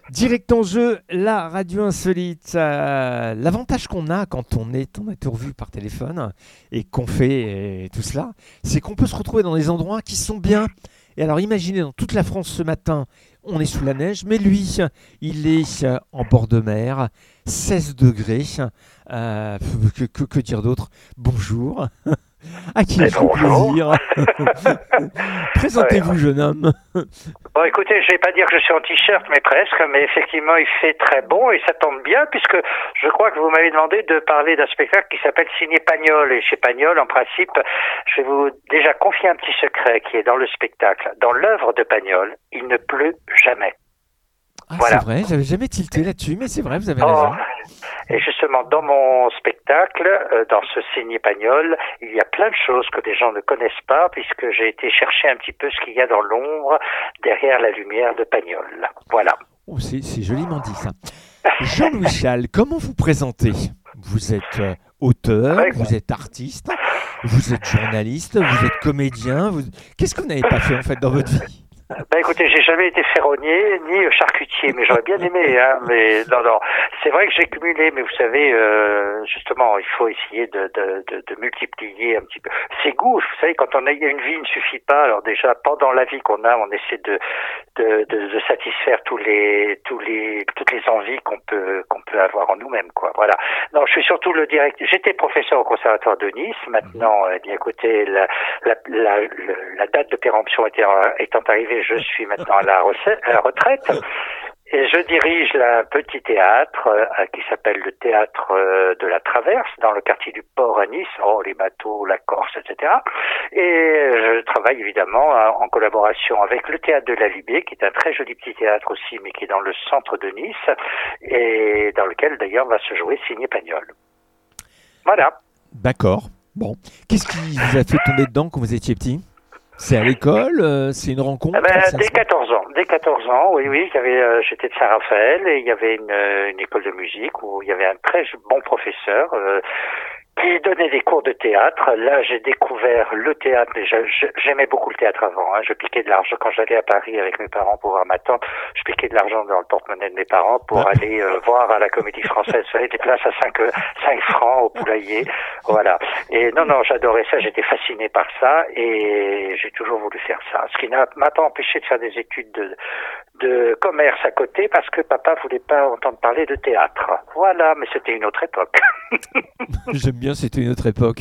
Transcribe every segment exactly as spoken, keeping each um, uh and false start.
Direct en jeu, la radio insolite. Euh, l'avantage qu'on a quand on est en interview par téléphone et qu'on fait euh, tout cela, c'est qu'on peut se retrouver dans des endroits qui sont bien. Et alors imaginez, dans toute la France ce matin, on est sous la neige, mais lui, il est euh, en bord de mer, seize degrés. Euh, que, que, que dire d'autre? Bonjour. À qui Eh il fait bonjour. plaisir. Présentez-vous, Ouais. jeune homme. Bon, écoutez, je vais pas dire que je suis en t-shirt, mais presque. Mais effectivement, il fait très bon et ça tombe bien puisque je crois que vous m'avez demandé de parler d'un spectacle qui s'appelle Signé Pagnol. Et chez Pagnol, en principe, je vais vous déjà confier un petit secret qui est dans le spectacle. Dans l'œuvre de Pagnol, il ne pleut jamais. Ah, Voilà. c'est vrai, j'avais jamais tilté là-dessus, mais c'est vrai, vous avez Oh. raison. Et justement, dans mon spectacle, euh, dans ce Signé Pagnol, il y a plein de choses que des gens ne connaissent pas, puisque j'ai été chercher un petit peu ce qu'il y a dans l'ombre, derrière la lumière de Pagnol. Voilà. Oh, c'est, c'est joliment dit ça. Jean-Louis Chal, comment vous présentez? Vous êtes euh, auteur, Ouais. vous êtes artiste, vous êtes journaliste, vous êtes comédien. Vous... Qu'est-ce que vous n'avez pas fait en fait dans votre vie? Ben écoutez, j'ai jamais été ferronnier ni charcutier, mais j'aurais bien aimé. Hein, mais non, non, c'est vrai que j'ai cumulé, mais vous savez, euh, justement, il faut essayer de, de, de, de multiplier un petit peu ses goûts. Vous savez, quand on a une vie, il ne suffit pas. Alors déjà, pendant la vie qu'on a, on essaie de de, de, de satisfaire tous les tous les toutes les envies qu'on peut qu'on peut avoir en nous-mêmes, quoi. Voilà. Non, je suis surtout le directeur. J'étais professeur au conservatoire de Nice. Maintenant, eh bien écoutez, la la la, la, la date de péremption étant, étant arrivée, je suis maintenant à la, recette, à la retraite et je dirige là, un petit théâtre euh, qui s'appelle le Théâtre euh, de la Traverse dans le quartier du Port à Nice, oh, les bateaux, la Corse, et cetera. Et je travaille évidemment euh, en collaboration avec le Théâtre de la Libé, qui est un très joli petit théâtre aussi, mais qui est dans le centre de Nice et dans lequel d'ailleurs va se jouer Signé Pagnol. Voilà. D'accord. Bon. Qu'est-ce qui vous a fait tomber dedans quand vous étiez petit? C'est à l'école, euh, c'est une rencontre? Eh ben, c'est dès quatorze ans, dès quatorze ans, oui, oui, j'avais, euh, j'étais de Saint-Raphaël et il y avait une, une école de musique où il y avait un très bon professeur euh, qui donnait des cours de théâtre. Là, j'ai découvert le théâtre. Déjà, j'aimais beaucoup le théâtre avant. Hein. Je piquais de l'argent quand j'allais à Paris avec mes parents pour voir ma tante. Je piquais de l'argent dans le porte-monnaie de mes parents pour ah. aller euh, voir à la Comédie Française. Vous savez, des places à cinq francs au poulailler. Voilà. Et non, non, j'adorais ça. J'étais fasciné par ça et j'ai toujours voulu faire ça. Ce qui n'a m'a pas empêché de faire des études de, de commerce à côté parce que papa voulait pas entendre parler de théâtre. Voilà, mais c'était une autre époque. J'aime bien, c'était une autre époque.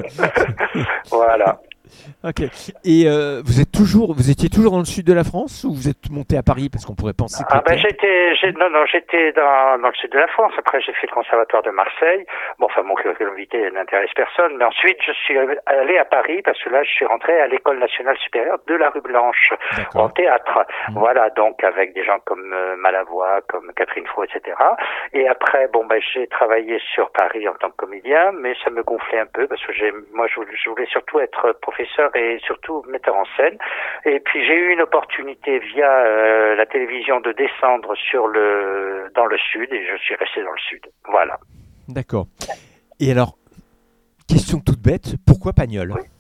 Voilà. Ok. Et euh, vous êtes toujours, vous étiez toujours dans le sud de la France ou vous êtes monté à Paris parce qu'on pourrait penser que ah ben j'étais, j'ai, non non j'étais dans, dans le sud de la France. Après j'ai fait le conservatoire de Marseille. Bon enfin mon curriculum vitae n'intéresse personne. Mais ensuite je suis allé à Paris parce que là je suis rentré à l'école nationale supérieure de la rue Blanche D'accord. en théâtre. Mmh. Voilà donc avec des gens comme euh, Malavoie, comme Catherine Fro, et cetera. Et après bon ben j'ai travaillé sur Paris en tant que comédien, mais ça me gonflait un peu parce que j'ai, moi je voulais, je voulais surtout être professeur et surtout metteur en scène. Et puis j'ai eu une opportunité via euh, la télévision de descendre sur le dans le sud et je suis resté dans le sud. Voilà. D'accord. Et alors, question toute bête, pourquoi Pagnol? Oui.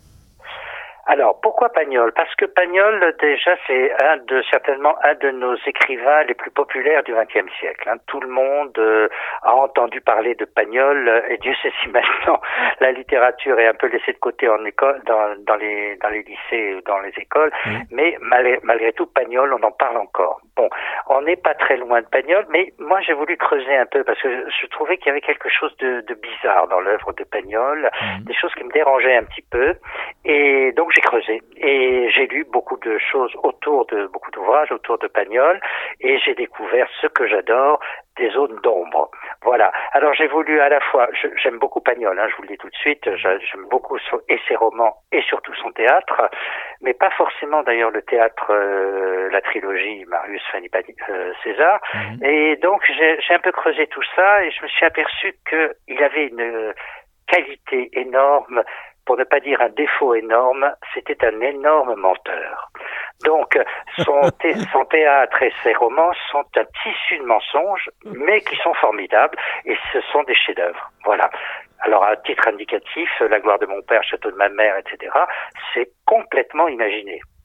Alors, pourquoi Pagnol? Parce que Pagnol, déjà, c'est un de, certainement un de nos écrivains les plus populaires du vingtième siècle. Hein. Tout le monde euh, a entendu parler de Pagnol, et Dieu sait si maintenant la littérature est un peu laissée de côté en école, dans, dans les, dans les lycées ou dans les écoles, mmh. mais malgré, malgré tout, Pagnol, on en parle encore. Bon, on n'est pas très loin de Pagnol, mais moi, j'ai voulu creuser un peu parce que je trouvais qu'il y avait quelque chose de, de bizarre dans l'œuvre de Pagnol, mmh. des choses qui me dérangeaient un petit peu, et donc j'ai creusé et j'ai lu beaucoup de choses autour de beaucoup d'ouvrages autour de Pagnol et j'ai découvert ce que j'adore, des zones d'ombre. Voilà. Alors j'ai voulu à la fois, je, j'aime beaucoup Pagnol, hein, je vous le dis tout de suite, j'aime beaucoup son, et ses romans et surtout son théâtre, mais pas forcément d'ailleurs le théâtre, euh, la trilogie Marius, Fanny, euh, César. Mmh. Et donc j'ai, j'ai un peu creusé tout ça et je me suis aperçu qu'il avait une qualité énorme, pour ne pas dire un défaut énorme, c'était un énorme menteur. Donc, son, thé- son théâtre et ses romans sont un tissu de mensonges, mais qui sont formidables, et ce sont des chefs-d'œuvre. Voilà. Alors, à titre indicatif, La gloire de mon père, Château de ma mère, et cetera, c'est complètement imaginé.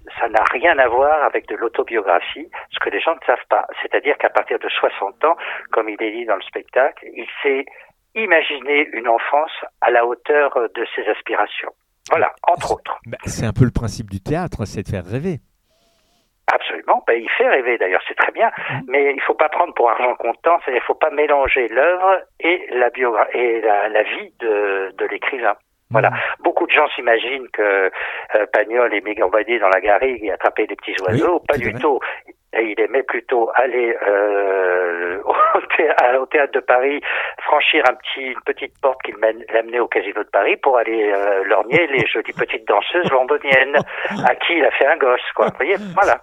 ça n'a rien à voir avec de l'autobiographie, ce que les gens ne savent pas. C'est-à-dire qu'à partir de soixante ans, comme il est dit dans le spectacle, il s'est imaginé une enfance à la hauteur de ses aspirations. Voilà, entre autres. Bah, c'est un peu le principe du théâtre, c'est de faire rêver. Absolument, ben, il fait rêver d'ailleurs, c'est très bien, mmh. mais il ne faut pas prendre pour argent comptant, c'est-à-dire il ne faut pas mélanger l'œuvre et la, biogra- et la, la vie de, de l'écrivain. Voilà. Mmh. Beaucoup de gens s'imaginent que euh, Pagnol aimait gambader dans la garrigue et attraper des petits oiseaux. Oui, pas du vrai. tout. Et il aimait plutôt aller euh, au, théâtre, au théâtre de Paris, franchir un petit, une petite porte qui l'amenait au casino de Paris pour aller euh, lorgner les jolies petites danseuses londoniennes à qui il a fait un gosse, quoi. Vous voyez, voilà.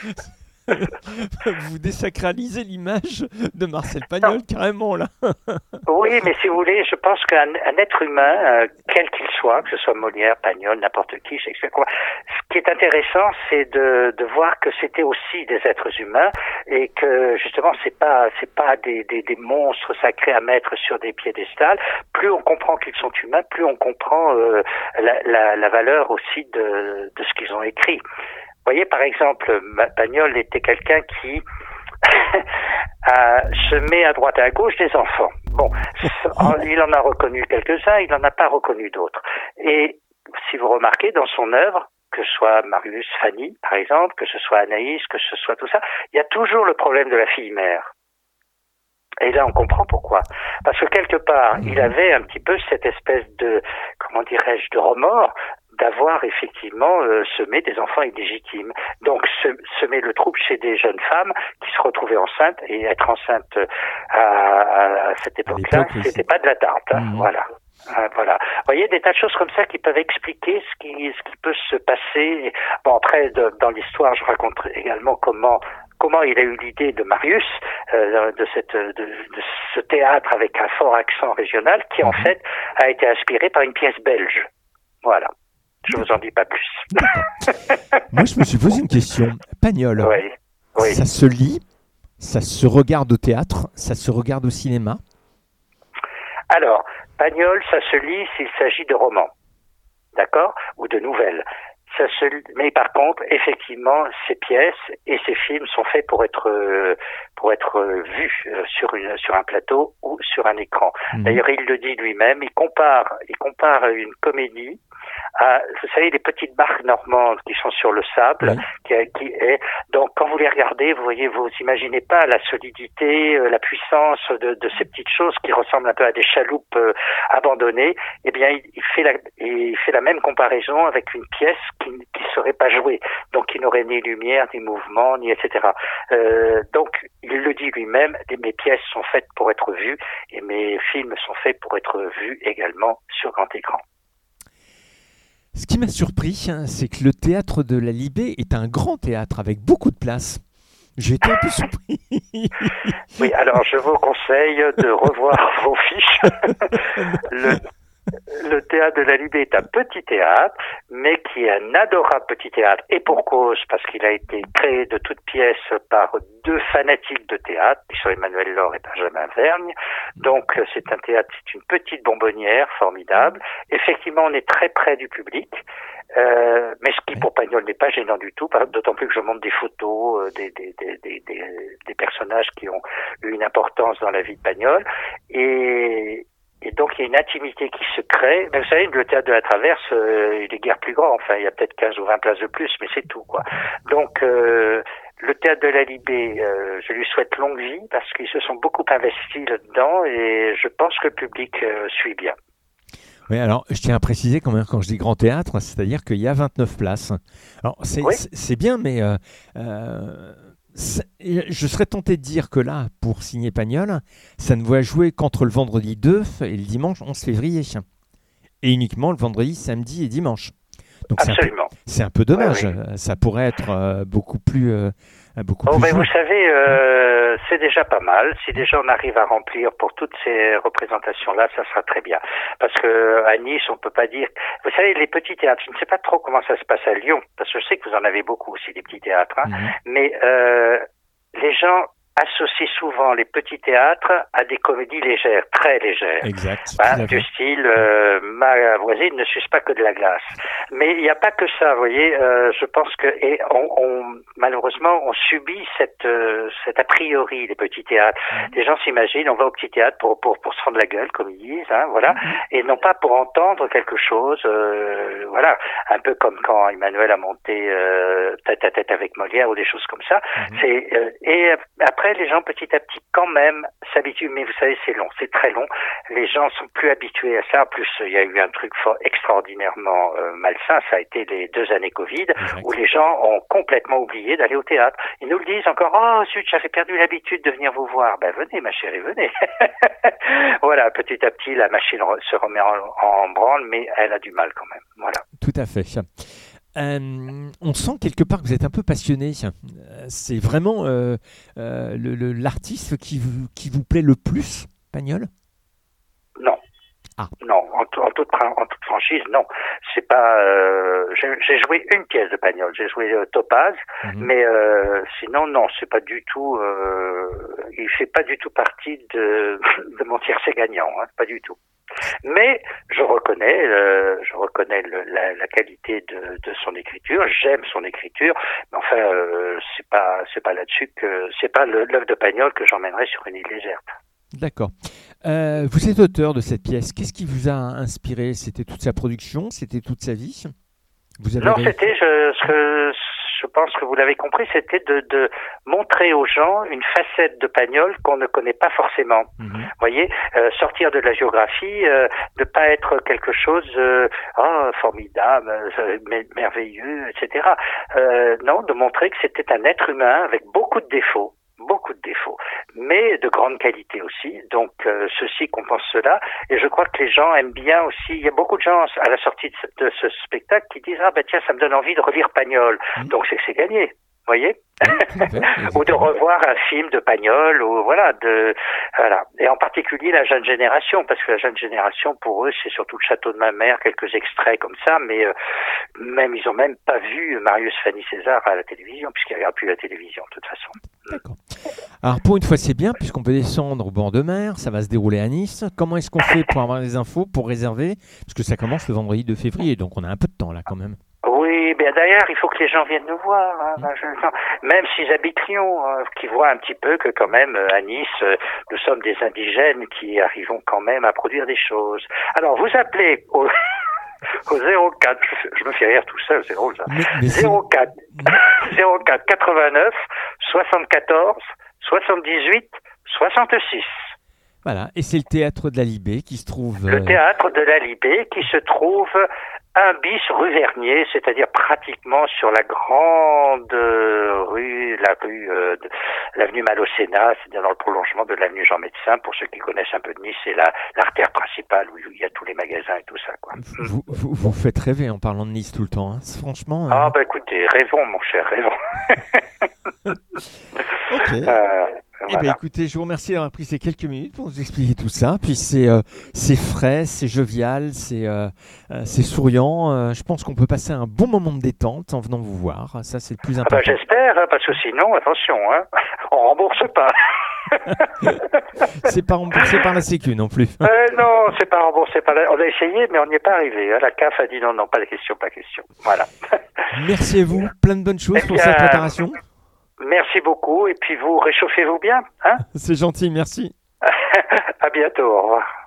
Vous désacralisez l'image de Marcel Pagnol, non. carrément, là. Oui, mais si vous voulez, je pense qu'un un être humain, euh, quel qu'il soit, que ce soit Molière, Pagnol, n'importe qui, Shakespeare, quoi, ce qui est intéressant, c'est de, de voir que c'était aussi des êtres humains et que, justement, c'est pas, c'est pas des, des, des monstres sacrés à mettre sur des piédestals. Plus on comprend qu'ils sont humains, plus on comprend euh, la, la, la valeur aussi de, de ce qu'ils ont écrit. Vous voyez, par exemple, Pagnol était quelqu'un qui se met à droite et à gauche des enfants. Bon, il en a reconnu quelques-uns, il n'en a pas reconnu d'autres. Et si vous remarquez, dans son œuvre, que ce soit Marius, Fanny, par exemple, que ce soit Anaïs, que ce soit tout ça, il y a toujours le problème de la fille-mère. Et là, on comprend pourquoi. Parce que quelque part, il avait un petit peu cette espèce de, comment dirais-je, de remords d'avoir effectivement euh, semé des enfants illégitimes. Donc, se, semer le trouble chez des jeunes femmes qui se retrouvaient enceintes, et être enceinte à, à cette époque-là, c'était pas de la tarte. Hein, mmh. Voilà. Euh, voilà. Vous voyez, des tas de choses comme ça qui peuvent expliquer ce qui, ce qui peut se passer. Bon, après, de, dans l'histoire, je raconte également comment comment il a eu l'idée de Marius, euh, de, cette, de, de ce théâtre avec un fort accent régional, qui en fait a été inspiré par une pièce belge. Voilà. Je vous en dis pas plus. Moi, je me suis posé une question. Pagnol, oui, oui. ça se lit, ça se regarde au théâtre, ça se regarde au cinéma? Alors, Pagnol, ça se lit s'il s'agit de romans, d'accord, ou de nouvelles. Ça se... Mais par contre, effectivement, ces pièces et ces films sont faits pour être euh, pour être euh, vus euh, sur une sur un plateau ou sur un écran. Mmh. D'ailleurs, il le dit lui-même. Il compare il compare une comédie à, vous savez, les petites barques normandes qui sont sur le sable, oui. qui, qui est donc quand vous les regardez, vous voyez, vous imaginez pas la solidité, euh, la puissance de, de ces petites choses qui ressemblent un peu à des chaloupes euh, abandonnées. Eh bien, il, il fait la il fait la même comparaison avec une pièce qui qui serait pas jouée, donc qui n'aurait ni lumière, ni mouvement, ni et cetera. Euh, donc, il le dit lui-même, mes pièces sont faites pour être vues et mes films sont faits pour être vus également sur grand écran. Ce qui m'a surpris, c'est que le théâtre de la Libé est un grand théâtre avec beaucoup de place. J'ai été un peu surpris. Oui, alors je vous conseille de revoir vos fiches. le Le théâtre de la Libé est un petit théâtre, mais qui est un adorable petit théâtre, et pour cause, parce qu'il a été créé de toutes pièces par deux fanatiques de théâtre, qui sont Emmanuel Laure et Benjamin Vergne. Donc c'est un théâtre, c'est une petite bonbonnière formidable. Effectivement, on est très près du public, euh, mais ce qui pour Pagnol n'est pas gênant du tout, d'autant plus que je montre des photos euh, des, des, des, des, des, des personnages qui ont eu une importance dans la vie de Pagnol, et Et donc, il y a une intimité qui se crée. Mais vous savez, le théâtre de la Traverse, euh, il est guère plus grand. Enfin, il y a peut-être quinze ou vingt places de plus, mais c'est tout, quoi. Donc, euh, le théâtre de la Libé, euh, je lui souhaite longue vie parce qu'ils se sont beaucoup investis là-dedans et je pense que le public euh, suit bien. Oui, alors, je tiens à préciser quand même, quand je dis grand théâtre, c'est-à-dire qu'il y a vingt-neuf places. Alors, c'est, oui. c'est, c'est bien, mais... Euh, euh... je serais tenté de dire que là, pour signer Pagnol, ça ne va jouer qu'entre le vendredi deux et le dimanche onze février. Et uniquement le vendredi, samedi et dimanche. Donc Absolument. C'est un peu, c'est un peu dommage. Oui, oui. Ça pourrait être euh, beaucoup plus... Euh, beaucoup oh, plus mais vous savez, euh, c'est déjà pas mal. Si déjà on arrive à remplir pour toutes ces représentations-là, ça sera très bien. Parce que à Nice, on peut pas dire... Vous savez, les petits théâtres, je ne sais pas trop comment ça se passe à Lyon, parce que je sais que vous en avez beaucoup aussi, des petits théâtres. Hein, mmh. Mais euh, les gens associe souvent les petits théâtres à des comédies légères, très légères. Exact. Hein, du style, euh, ma voisine ne suce pas que de la glace. Mais il n'y a pas que ça, vous voyez. Euh, je pense que, et on, on malheureusement, on subit cette, euh, cet a priori des petits théâtres. Mmh. Les gens s'imaginent, on va au petit théâtre pour pour pour se rendre la gueule, comme ils disent, hein, voilà, mmh. et non pas pour entendre quelque chose. Euh, voilà, un peu comme quand Emmanuel a monté euh, tête à tête avec Molière ou des choses comme ça. Mmh. C'est euh, et après. Après, les gens, petit à petit, quand même, s'habituent. Mais vous savez, c'est long, c'est très long. Les gens sont plus habitués à ça. En plus, il y a eu un truc fort, extraordinairement euh, malsain. Ça a été les deux années Covid, exact. Où les gens ont complètement oublié d'aller au théâtre. Ils nous le disent encore. Oh, zut, j'avais perdu l'habitude de venir vous voir. Ben, venez, ma chérie, venez. Voilà, petit à petit, la machine se remet en, en branle, mais elle a du mal quand même. Voilà. Tout à fait. Euh, on sent quelque part que vous êtes un peu passionné. C'est vraiment euh, euh, le, le, l'artiste qui vous, qui vous plaît le plus, Pagnol ? Non. Ah. Non, en, en, toute, en toute franchise, non. C'est pas. Euh, j'ai, j'ai joué une pièce de Pagnol. J'ai joué euh, Topaz, mm-hmm. mais euh, sinon, non, c'est pas du tout. Euh, il fait pas du tout partie de, de mon tiercé gagnant, hein, pas du tout. Mais je reconnais, euh, je reconnais le, la, la qualité de, de son écriture. J'aime son écriture, mais enfin, euh, c'est pas, c'est pas là-dessus que, c'est pas le, l'œuvre de Pagnol que j'emmènerai sur une île déserte. D'accord. Euh, vous êtes auteur de cette pièce. Qu'est-ce qui vous a inspiré ? C'était toute sa production ? C'était toute sa vie ? Vous avez Non, réussi... c'était, je, je, je pense que vous l'avez compris, c'était de, de montrer aux gens une facette de Pagnol qu'on ne connaît pas forcément. Vous mm-hmm. voyez, euh, sortir de la géographie, euh, ne pas être quelque chose, euh, oh, formidable, euh, merveilleux, et cetera. Euh, non, de montrer que c'était un être humain avec beaucoup de défauts. Beaucoup de défauts, mais de grande qualité aussi. Donc, euh, ceci compense cela. Et je crois que les gens aiment bien aussi. Il y a beaucoup de gens à la sortie de ce, de ce spectacle qui disent « Ah ben tiens, ça me donne envie de relire Pagnol. Mmh. » Donc, c'est que c'est gagné. Vous voyez, ou de revoir un film de Pagnol, ou voilà, de voilà. Et en particulier la jeune génération, parce que la jeune génération, pour eux, c'est surtout le château de ma mère, quelques extraits comme ça, mais euh, même ils ont même pas vu Marius Fanny César à la télévision, puisqu'ils regardent plus la télévision de toute façon. D'accord. Alors pour une fois, c'est bien, puisqu'on peut descendre au bord de mer, ça va se dérouler à Nice. Comment est-ce qu'on fait pour avoir les infos, pour réserver ? Parce que ça commence le vendredi deux février, donc on a un peu de temps là quand même. Oui, bien d'ailleurs, il faut que les gens viennent nous voir, hein, mmh. même s'ils habitent Lyon, hein, qu'ils voient un petit peu que quand même à Nice, nous sommes des indigènes qui arrivons quand même à produire des choses. Alors, vous appelez au, au zéro quatre, je me fais rire tout seul, c'est drôle ça, mais, mais zéro quatre, zéro quatre quatre-vingt-neuf soixante-quatorze soixante-dix-huit soixante-six. Voilà, et c'est le théâtre de la Libé qui se trouve... Le théâtre de la Libé qui se trouve un bis rue Vernier, c'est-à-dire pratiquement sur la grande rue, la rue, euh, de, l'avenue Malocena, c'est-à-dire dans le prolongement de l'avenue Jean Médecin, pour ceux qui connaissent un peu de Nice, c'est la, l'artère principale où il y a tous les magasins et tout ça, quoi. Vous, vous, vous faites rêver en parlant de Nice tout le temps, hein. Franchement... Ah, euh... bah écoutez, rêvons, mon cher, rêvons. Ok. Euh, Eh bien, écoutez, je vous remercie d'avoir pris ces quelques minutes pour nous expliquer tout ça. Puis c'est, euh, c'est frais, c'est jovial, c'est, euh, c'est souriant. Euh, je pense qu'on peut passer un bon moment de détente en venant vous voir. Ça, c'est le plus important. Ah bah, j'espère, hein, parce que sinon, attention, hein, on rembourse pas. C'est pas remboursé par la Sécu non plus. Euh, non, c'est pas remboursé par la... On a essayé, mais on n'y est pas arrivé. La C A F a dit non, non, pas de question, pas de question. Voilà. Merci à vous. Plein de bonnes choses eh pour bien... cette préparation. Merci beaucoup, et puis vous réchauffez-vous bien, hein ? C'est gentil, merci. À bientôt, au revoir.